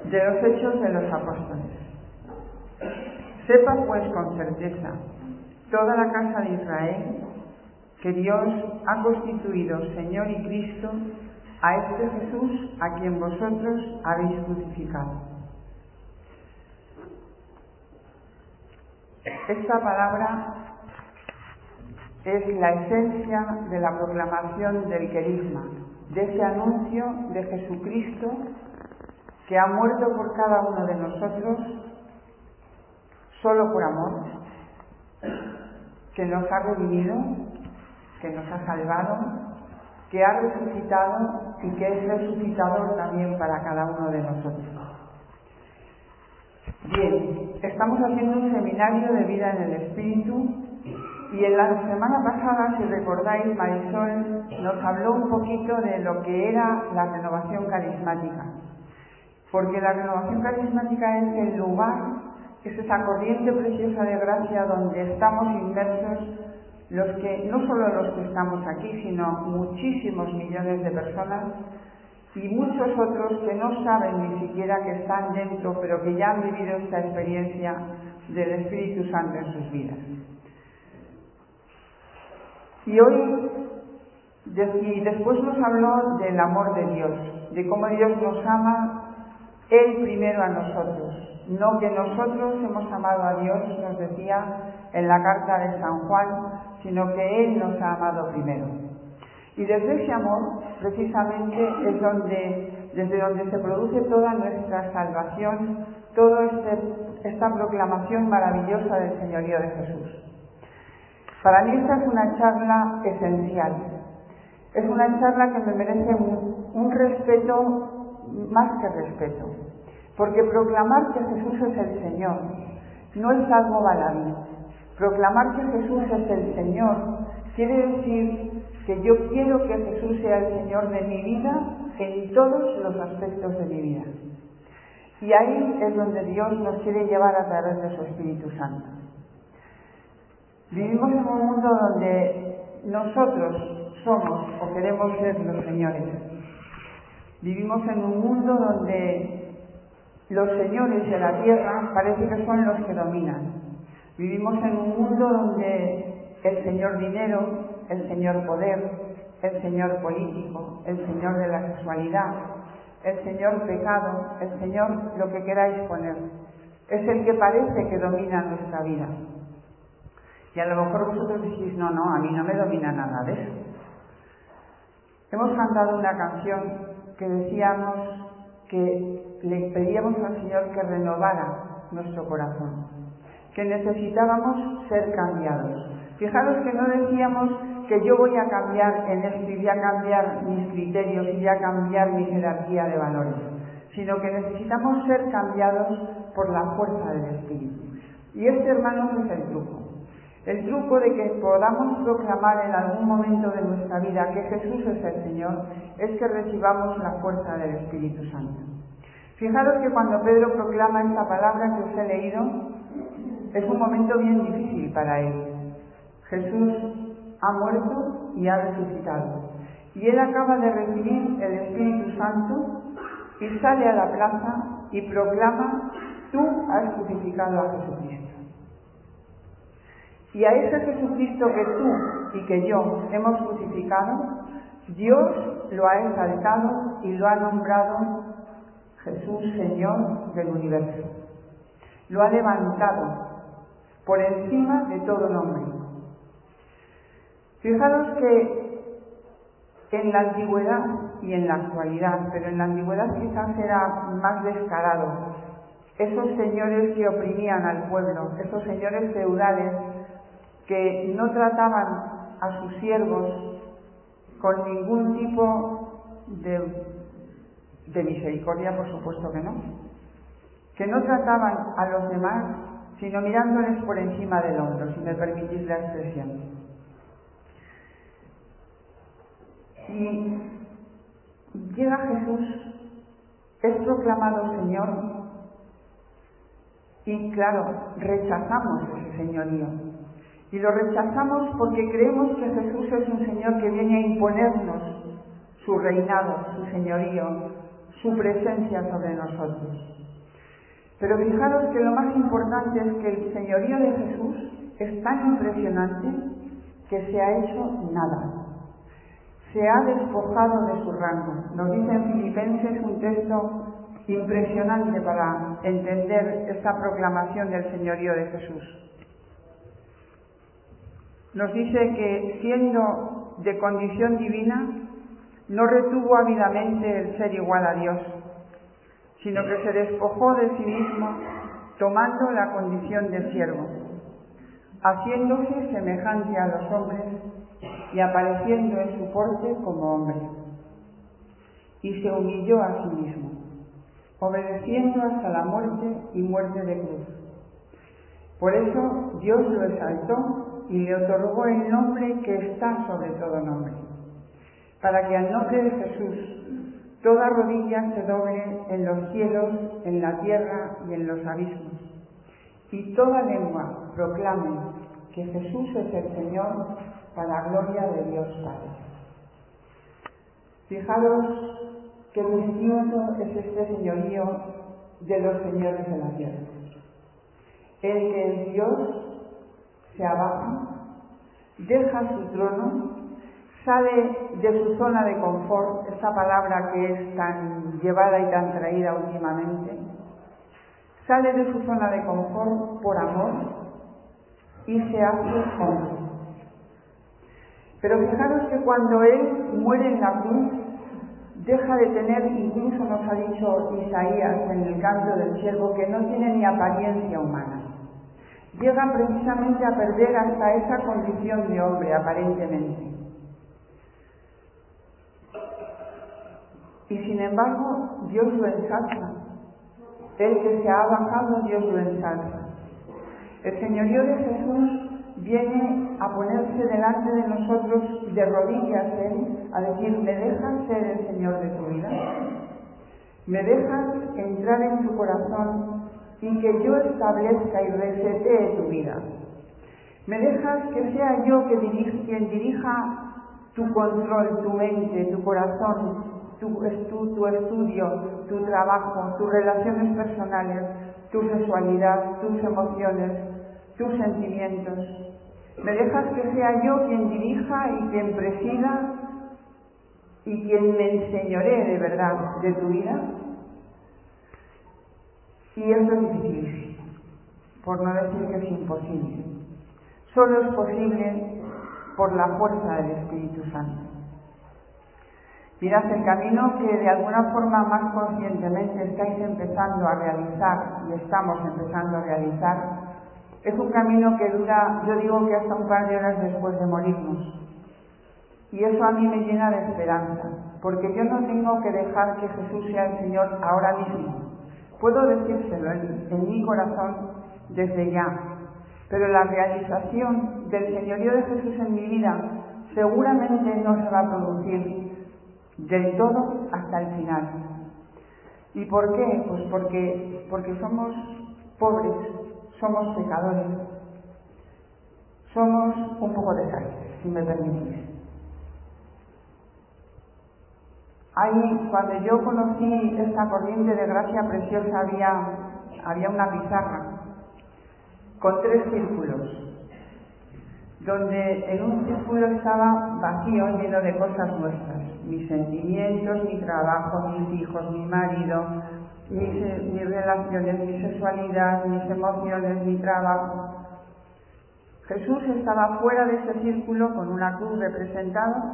De los Hechos de los Apóstoles. Sepa pues con certeza toda la casa de Israel que Dios ha constituido Señor y Cristo a este Jesús a quien vosotros habéis crucificado. Esta palabra es la esencia de la proclamación del querigma, de ese anuncio de Jesucristo que ha muerto por cada uno de nosotros solo por amor, que nos ha redimido, que nos ha salvado, que ha resucitado y que es resucitador también para cada uno de nosotros. Bien, estamos haciendo un seminario de vida en el Espíritu y en la semana pasada, si recordáis, Marisol nos habló un poquito de lo que era la renovación carismática, porque la renovación carismática es el lugar, es esa corriente preciosa de gracia donde estamos inmersos no solo los que estamos aquí, sino muchísimos millones de personas y muchos otros que no saben ni siquiera que están dentro, pero que ya han vivido esta experiencia del Espíritu Santo en sus vidas. Y hoy, y después nos habló del amor de Dios, de cómo Dios nos ama Él primero a nosotros, no que nosotros hemos amado a Dios, nos decía en la carta de San Juan, sino que Él nos ha amado primero. Y desde ese amor, precisamente, es desde donde se produce toda nuestra salvación, toda esta proclamación maravillosa del señorío de Jesús. Para mí esta es una charla esencial. Es una charla que me merece un respeto, más que respeto, porque proclamar que Jesús es el Señor no es algo baladí. Proclamar que Jesús es el Señor quiere decir que yo quiero que Jesús sea el Señor de mi vida en todos los aspectos de mi vida. Y ahí es donde Dios nos quiere llevar a través de su Espíritu Santo. Vivimos en un mundo donde nosotros somos o queremos ser los señores. Vivimos en un mundo donde los señores de la tierra parece que son los que dominan. Vivimos en un mundo donde el señor dinero, el señor poder, el señor político, el señor de la sexualidad, el señor pecado, el señor lo que queráis poner, es el que parece que domina nuestra vida. Y a lo mejor vosotros decís, no, a mí no me domina nada de eso. Hemos cantado una canción que decíamos que le pedíamos al Señor que renovara nuestro corazón, que necesitábamos ser cambiados. Fijaros que no decíamos que yo voy a cambiar en esto y voy a cambiar mis criterios y voy a cambiar mi jerarquía de valores, sino que necesitamos ser cambiados por la fuerza del Espíritu. Y hermanos, es el truco. El truco de que podamos proclamar en algún momento de nuestra vida que Jesús es el Señor es que recibamos la fuerza del Espíritu Santo. Fijaros que cuando Pedro proclama esta palabra que os he leído, es un momento bien difícil para él. Jesús ha muerto y ha resucitado. Y él acaba de recibir el Espíritu Santo y sale a la plaza y proclama: tú has crucificado a Jesucristo. Y a ese Jesucristo que tú y que yo hemos crucificado, Dios lo ha exaltado y lo ha nombrado Jesús Señor del universo. Lo ha levantado por encima de todo nombre. Fijaros que en la antigüedad y en la actualidad, pero en la antigüedad quizás era más descarado, esos señores que oprimían al pueblo, esos señores feudales que no trataban a sus siervos con ningún tipo de misericordia, por supuesto que no trataban a los demás sino mirándoles por encima del hombro, si me permitís la expresión. Y llega Jesús, es proclamado Señor, y claro, rechazamos ese señorío. Y lo rechazamos porque creemos que Jesús es un Señor que viene a imponernos su reinado, su señorío, su presencia sobre nosotros. Pero fijaros que lo más importante es que el señorío de Jesús es tan impresionante que se ha hecho nada. Se ha despojado de su rango. Nos dice en Filipenses un texto impresionante para entender esta proclamación del señorío de Jesús. Nos dice que, siendo de condición divina, no retuvo ávidamente el ser igual a Dios, sino que se despojó de sí mismo, tomando la condición de siervo, haciéndose semejante a los hombres y apareciendo en su porte como hombre. Y se humilló a sí mismo, obedeciendo hasta la muerte y muerte de cruz. Por eso Dios lo exaltó y le otorgó el nombre que está sobre todo nombre, para que al nombre de Jesús toda rodilla se doble en los cielos, en la tierra y en los abismos, y toda lengua proclame que Jesús es el Señor, para gloria de Dios Padre. Fijaros qué precioso es este señorío de los señores de la tierra. El que es Dios se abaja, deja su trono, sale de su zona de confort, esta palabra que es tan llevada y tan traída últimamente, sale de su zona de confort por amor y se hace hombre. Pero fijaros que cuando Él muere en la cruz, deja de tener, incluso nos ha dicho Isaías en el canto del siervo, que no tiene ni apariencia humana. Llega precisamente a perder hasta esa condición de hombre, aparentemente. Y sin embargo, Dios lo ensalza. El que se ha bajado, Dios lo ensalza. El señorío de Jesús viene a ponerse delante de nosotros de rodillas, a decir: ¿me dejas ser el Señor de tu vida? ¿Me dejas entrar en tu corazón y que yo establezca y resetee tu vida? ¿Me dejas que sea yo quien dirija tu control, tu mente, tu corazón, tu estudio, tu trabajo, tus relaciones personales, tu sexualidad, tus emociones, tus sentimientos? ¿Me dejas que sea yo quien dirija y quien presida y quien me enseñoree de verdad de tu vida? Y esto es difícil, por no decir que es imposible. Solo es posible por la fuerza del Espíritu Santo. Mirad, el camino que de alguna forma más conscientemente estáis empezando a realizar, y estamos empezando a realizar, es un camino que dura, yo digo que hasta un par de horas después de morirnos. Y eso a mí me llena de esperanza, porque yo no tengo que dejar que Jesús sea el Señor ahora mismo. Puedo decírselo en mi corazón desde ya, pero la realización del señorío de Jesús en mi vida seguramente no se va a producir del todo hasta el final. ¿Y por qué? Pues porque somos pobres, somos pecadores, somos un poco desastres, si me permitís. Cuando yo conocí esta corriente de gracia preciosa, había una pizarra con 3 círculos, donde en un círculo estaba vacío, lleno de cosas nuestras: mis sentimientos, mi trabajo, mis hijos, mi marido, mis relaciones, mi sexualidad, mis emociones, mi trabajo. Jesús estaba fuera de ese círculo con una cruz representada,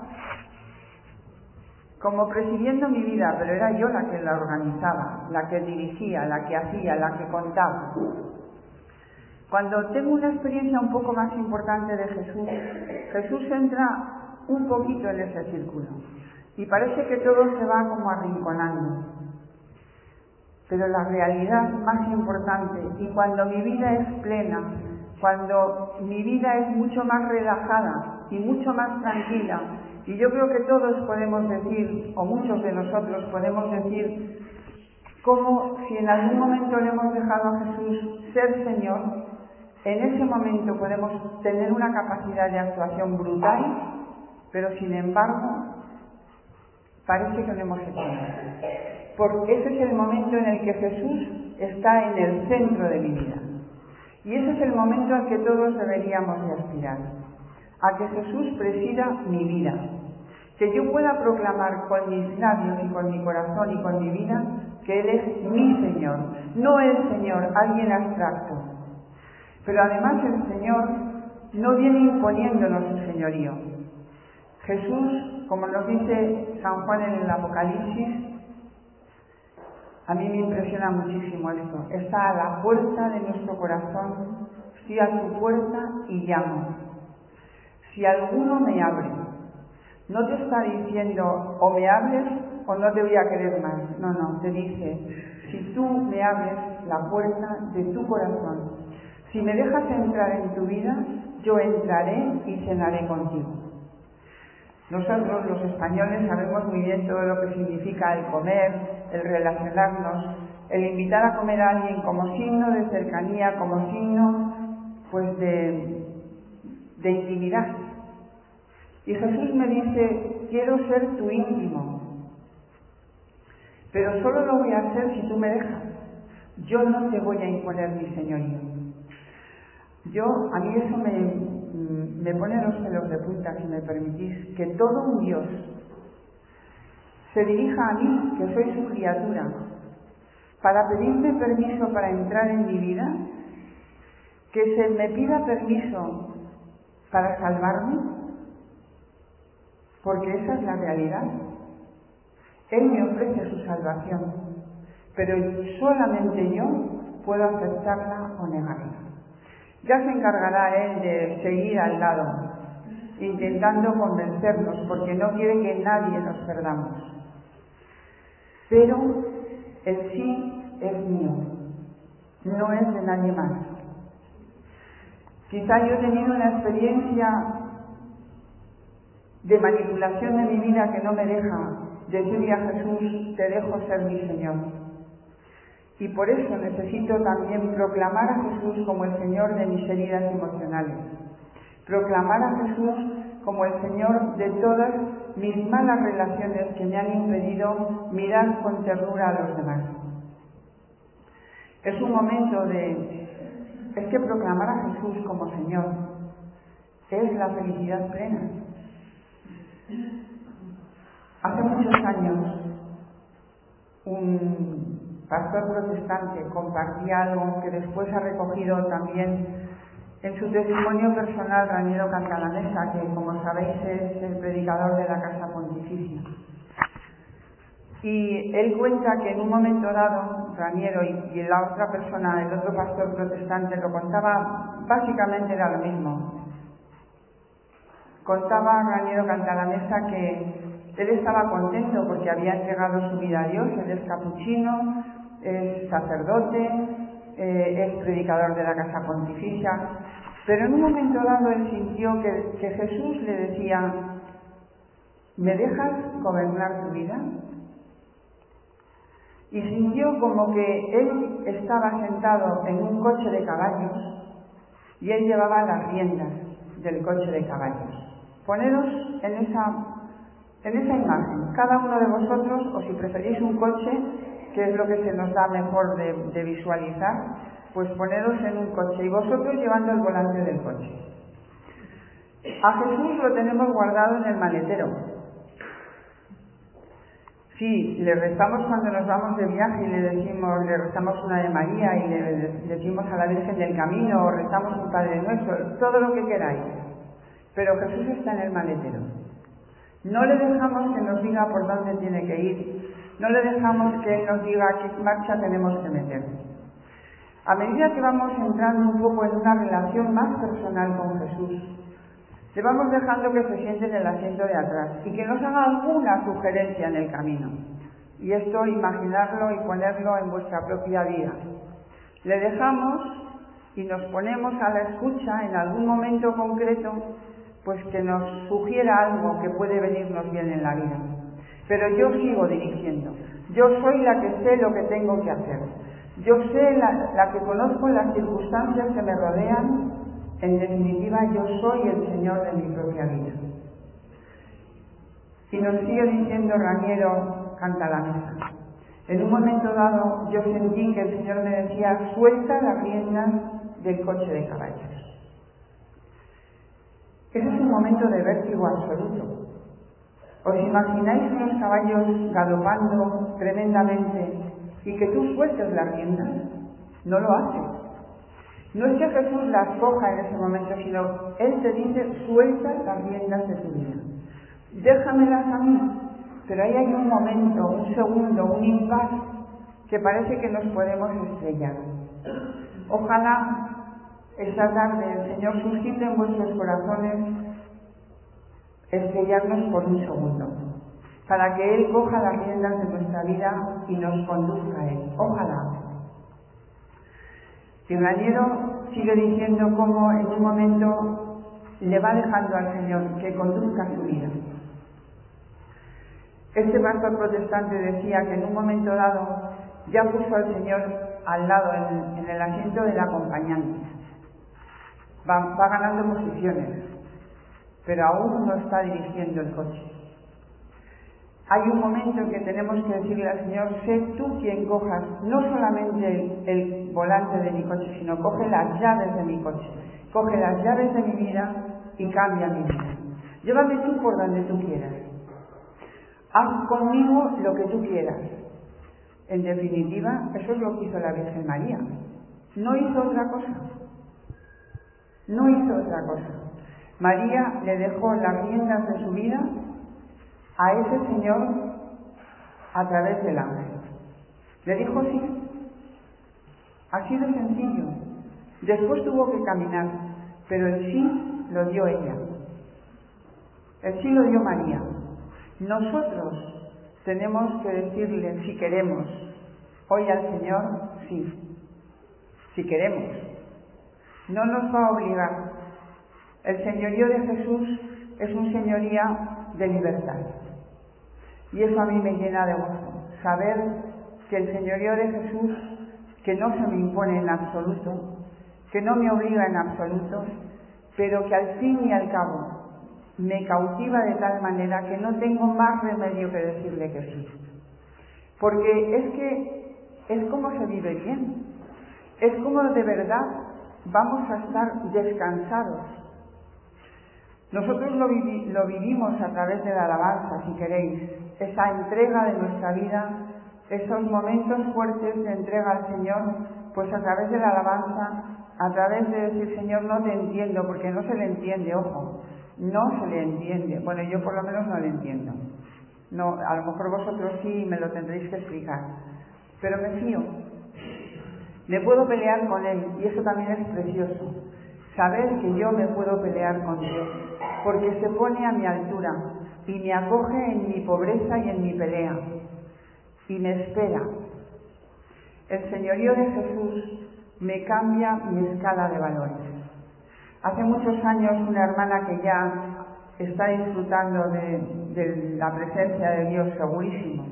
como presidiendo mi vida, pero era yo la que la organizaba, la que dirigía, la que hacía, la que contaba. Cuando tengo una experiencia un poco más importante de Jesús, Jesús entra un poquito en ese círculo y parece que todo se va como arrinconando. Pero la realidad más importante, y cuando mi vida es plena, cuando mi vida es mucho más relajada y mucho más tranquila, y yo creo que todos podemos decir, o muchos de nosotros podemos decir, como si en algún momento le hemos dejado a Jesús ser Señor, en ese momento podemos tener una capacidad de actuación brutal, pero sin embargo parece que no hemos hecho nada. porque ese es el momento en el que Jesús está en el centro de mi vida. Y ese es el momento al que todos deberíamos de aspirar, a que Jesús presida mi vida, que yo pueda proclamar con mis labios y con mi corazón y con mi vida que Él es mi Señor, no el Señor, alguien abstracto. Pero además el Señor no viene imponiéndonos su señorío. Jesús, como nos dice San Juan en el Apocalipsis, a mí me impresiona muchísimo esto, está a la puerta de nuestro corazón, estoy a tu puerta y llamo. Si alguno me abre, no te está diciendo o me hables o no te voy a querer más. No, te dice, si tú me abres la puerta de tu corazón, si me dejas entrar en tu vida, yo entraré y cenaré contigo. Nosotros, los españoles, sabemos muy bien todo lo que significa el comer, el relacionarnos, el invitar a comer a alguien como signo de cercanía, como signo, pues, de intimidad. Y Jesús me dice, quiero ser tu íntimo, pero solo lo voy a hacer si tú me dejas. Yo no te voy a imponer mi señorío. A mí eso me pone los pelos de punta, si me permitís, que todo un Dios se dirija a mí, que soy su criatura, para pedirme permiso para entrar en mi vida, que se me pida permiso para salvarme, porque esa es la realidad. Él me ofrece su salvación, pero solamente yo puedo aceptarla o negarla. Ya se encargará Él de seguir al lado, intentando convencernos, porque no quiere que nadie nos perdamos. Pero el sí es mío, no es de nadie más. Quizá yo he tenido una experiencia de manipulación de mi vida que no me deja decirle a Jesús, te dejo ser mi Señor. Y por eso necesito también proclamar a Jesús como el Señor de mis heridas emocionales. Proclamar a Jesús como el Señor de todas mis malas relaciones que me han impedido mirar con ternura a los demás. Es un momento es que proclamar a Jesús como Señor es la felicidad plena. Hace muchos años, un pastor protestante compartía algo que después ha recogido también en su testimonio personal Raniero Cantalamessa, que como sabéis es el predicador de la Casa Pontificia. Y él cuenta que en un momento dado, Raniero y la otra persona, el otro pastor protestante, lo contaba, básicamente era lo mismo. Contaba Raniero Cantalamessa que él estaba contento porque había entregado su vida a Dios, él es capuchino, es sacerdote, es predicador de la Casa Pontificia, pero en un momento dado él sintió que Jesús le decía, ¿me dejas gobernar tu vida? Y sintió como que él estaba sentado en un coche de caballos y él llevaba las riendas del coche de caballos. Poneros en esa imagen, cada uno de vosotros, o si preferís un coche, que es lo que se nos da mejor de visualizar, pues poneros en un coche y vosotros llevando el volante del coche. A Jesús lo tenemos guardado en el maletero. Sí, le rezamos cuando nos vamos de viaje y le rezamos una de María y le decimos a la Virgen del Camino o rezamos un Padre Nuestro, todo lo que queráis. Pero Jesús está en el maletero. No le dejamos que nos diga por dónde tiene que ir, no le dejamos que Él nos diga a qué marcha tenemos que meter. A medida que vamos entrando un poco en una relación más personal con Jesús, le vamos dejando que se siente en el asiento de atrás y que nos haga alguna sugerencia en el camino. Y esto, imaginarlo y ponerlo en vuestra propia vida. Le dejamos y nos ponemos a la escucha en algún momento concreto, pues que nos sugiera algo que puede venirnos bien en la vida. Pero yo sigo dirigiendo. Yo soy la que sé lo que tengo que hacer. Yo sé la que conozco las circunstancias que me rodean. En definitiva, yo soy el Señor de mi propia vida. Y nos sigue diciendo Raniero Cantalamessa, En un momento dado yo sentí que el Señor me decía: suelta las riendas del coche de caballos. Ese es un momento de vértigo absoluto. ¿Os imagináis unos caballos galopando tremendamente y que tú sueltes las riendas? No lo hace. No es que Jesús las coja en ese momento, sino Él te dice: suelta las riendas de tu vida. Déjamelas a mí. Pero ahí hay un momento, un segundo, un impas que parece que nos podemos estrellar. Ojalá esta tarde el Señor suscite en vuestros corazones estrellarnos por un segundo, para que Él coja las riendas de nuestra vida y nos conduzca a Él. Ojalá. Y Raniero sigue diciendo cómo en un momento le va dejando al Señor que conduzca su vida. Este pastor protestante decía que en un momento dado ya puso al Señor al lado en el asiento del acompañante. Va ganando posiciones, pero aún no está dirigiendo el coche. Hay un momento en que tenemos que decirle al Señor: sé tú quien cojas no solamente el volante de mi coche, sino coge las llaves de mi coche, coge las llaves de mi vida y cambia mi vida. Llévame tú por donde tú quieras. Haz conmigo lo que tú quieras. En definitiva, eso es lo que hizo la Virgen María. No hizo otra cosa. No hizo otra cosa. María le dejó las riendas de su vida a ese Señor a través del ángel. Le dijo sí. Así de sencillo. Después tuvo que caminar, pero el sí lo dio ella. El sí lo dio María. Nosotros tenemos que decirle, si queremos, hoy al Señor, sí. Si queremos. No nos va a obligar. El señorío de Jesús es un señoría de libertad. Y eso a mí me llena de gozo. Saber que el señorío de Jesús, que no se me impone en absoluto, que no me obliga en absoluto, pero que al fin y al cabo me cautiva de tal manera que no tengo más remedio que decirle que sí. Porque es como se vive bien. Es como de verdad vamos a estar descansados. Nosotros lo vivimos a través de la alabanza, si queréis, esa entrega de nuestra vida, esos momentos fuertes de entrega al Señor, pues a través de la alabanza, a través de decir: Señor, no te entiendo, porque no se le entiende, ojo, no se le entiende. Bueno, yo por lo menos no le entiendo. No, a lo mejor vosotros sí me lo tendréis que explicar, pero me fío. Me puedo pelear con Él, y eso también es precioso. Saber que yo me puedo pelear con Dios, porque se pone a mi altura y me acoge en mi pobreza y en mi pelea, y me espera. El señorío de Jesús me cambia mi escala de valores. Hace muchos años una hermana que ya está disfrutando de la presencia de Dios segurísimo,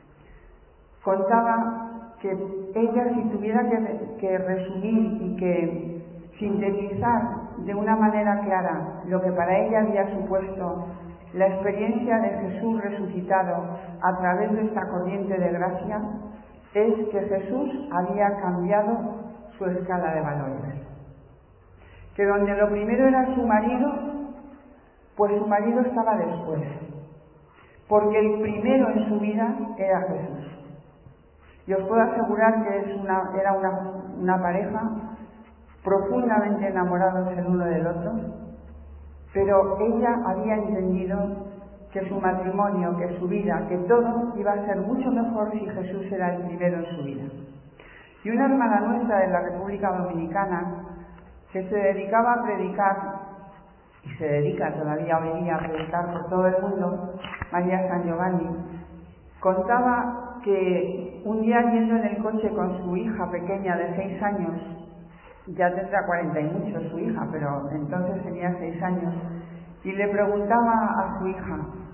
contaba que ella, si tuviera que resumir y que sintetizar de una manera clara lo que para ella había supuesto la experiencia de Jesús resucitado a través de esta corriente de gracia, es que Jesús había cambiado su escala de valores. Que donde lo primero era su marido, pues su marido estaba después, porque el primero en su vida era Jesús. Y os puedo asegurar que era una pareja profundamente enamorados el uno del otro, pero ella había entendido que su matrimonio, que su vida, que todo iba a ser mucho mejor si Jesús era el primero en su vida. Y una hermana nuestra de la República Dominicana, que se dedicaba a predicar, y se dedica todavía hoy día a predicar por todo el mundo, María San Giovanni, contaba que un día yendo en el coche con su hija pequeña de 6 años, ya tendrá 40 y mucho su hija, pero entonces tenía 6 años, y le preguntaba a su hija: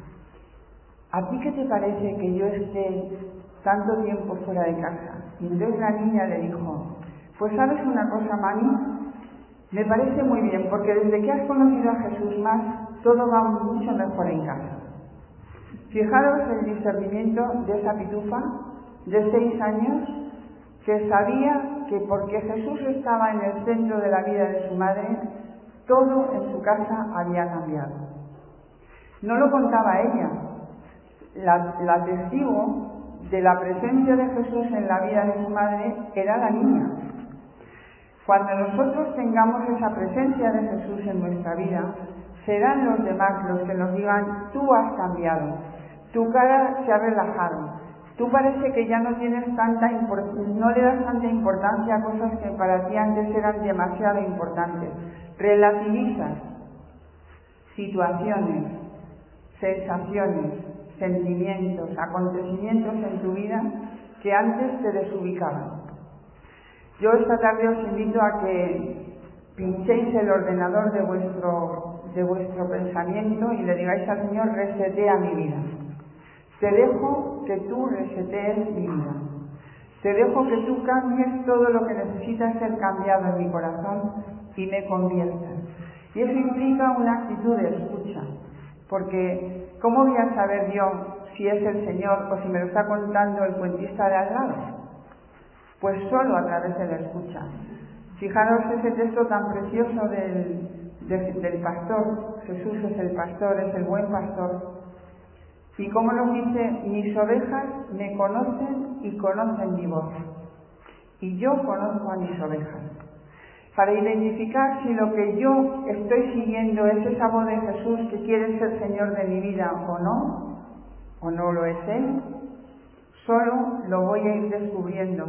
¿a ti qué te parece que yo esté tanto tiempo fuera de casa? Y entonces la niña le dijo: pues sabes una cosa, mami, me parece muy bien, porque desde que has conocido a Jesús más, todo va mucho mejor en casa. Fijaros el discernimiento de esa pitufa, de 6 años que sabía que porque Jesús estaba en el centro de la vida de su madre, todo en su casa había cambiado. No lo contaba ella. La testigo de la presencia de Jesús en la vida de su madre era la niña. Cuando nosotros tengamos esa presencia de Jesús en nuestra vida, serán los demás los que nos digan: tú has cambiado, tu cara se ha relajado, tú parece que ya no le das tanta importancia a cosas que para ti antes eran demasiado importantes. Relativizas situaciones, sensaciones, sentimientos, acontecimientos en tu vida que antes te desubicaban. Yo esta tarde os invito a que pinchéis el ordenador de vuestro pensamiento y le digáis al Señor: resetea mi vida. Te dejo que tú resetees mi vida. Te dejo que tú cambies todo lo que necesita ser cambiado en mi corazón y me conviertas. Y eso implica una actitud de escucha, porque ¿cómo voy a saber yo si es el Señor o si me lo está contando el cuentista de al lado? Pues solo a través de la escucha. Fijaros ese texto tan precioso del pastor. Jesús es el pastor, es el buen pastor. Y como nos dice: mis ovejas me conocen y conocen mi voz. Y yo conozco a mis ovejas. Para identificar si lo que yo estoy siguiendo es esa voz de Jesús que quiere ser Señor de mi vida o no lo es Él, solo lo voy a ir descubriendo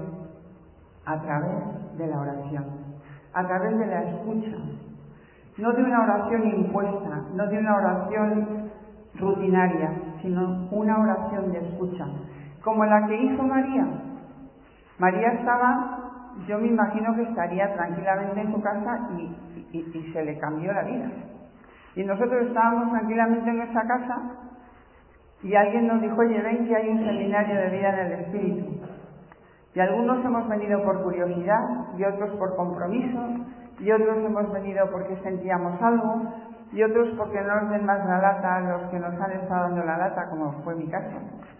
a través de la oración, a través de la escucha, no de una oración impuesta, no de una oración rutinaria, sino una oración de escucha, como la que hizo María. María estaba, yo me imagino que estaría tranquilamente en su casa y se le cambió la vida. Y nosotros estábamos tranquilamente en nuestra casa y alguien nos dijo: oye, ven que hay un seminario de vida en el Espíritu. Y algunos hemos venido por curiosidad y otros por compromiso y otros hemos venido porque sentíamos algo y otros porque no nos den más la lata a los que nos han estado dando la lata, como fue mi caso,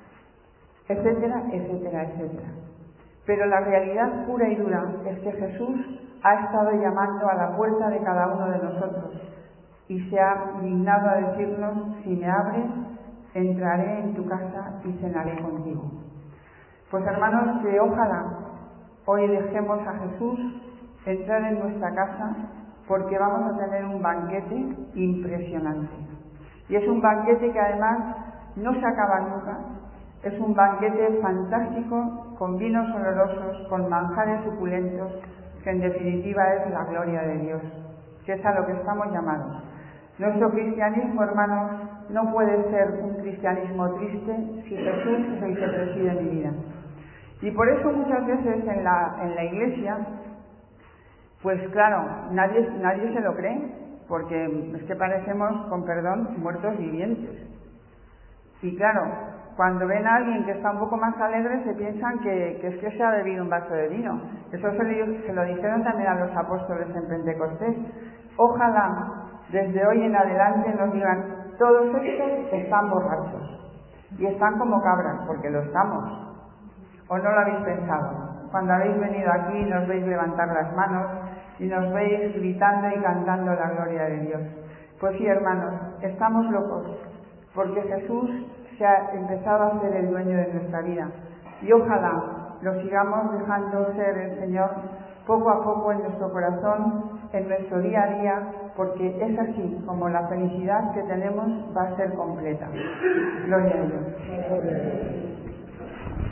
etcétera, etcétera, etcétera. Pero la realidad pura y dura es que Jesús ha estado llamando a la puerta de cada uno de nosotros y se ha dignado a decirnos: si me abres, entraré en tu casa y cenaré contigo. Pues hermanos, que ojalá hoy dejemos a Jesús entrar en nuestra casa, porque vamos a tener un banquete impresionante. Y es un banquete que además no se acaba nunca. Es un banquete fantástico, con vinos olorosos, con manjares suculentos, que en definitiva es la gloria de Dios, que es a lo que estamos llamados. Nuestro cristianismo, hermanos, no puede ser un cristianismo triste si Jesús es el que preside mi vida. Y por eso muchas veces en la iglesia, pues claro, nadie se lo cree, porque es que parecemos, con perdón, muertos vivientes. Y claro, cuando ven a alguien que está un poco más alegre, se piensan que es que se ha bebido un vaso de vino. Eso se lo dijeron también a los apóstoles en Pentecostés. Ojalá desde hoy en adelante nos digan: todos estos están borrachos y están como cabras, porque lo estamos. ¿O no lo habéis pensado? Cuando habéis venido aquí nos veis levantar las manos y nos veis gritando y cantando la gloria de Dios. Pues sí, hermanos, estamos locos, porque Jesús se ha empezado a ser el dueño de nuestra vida. Y ojalá lo sigamos dejando ser el Señor poco a poco en nuestro corazón, en nuestro día a día, porque es así como la felicidad que tenemos va a ser completa. Gloria a Dios.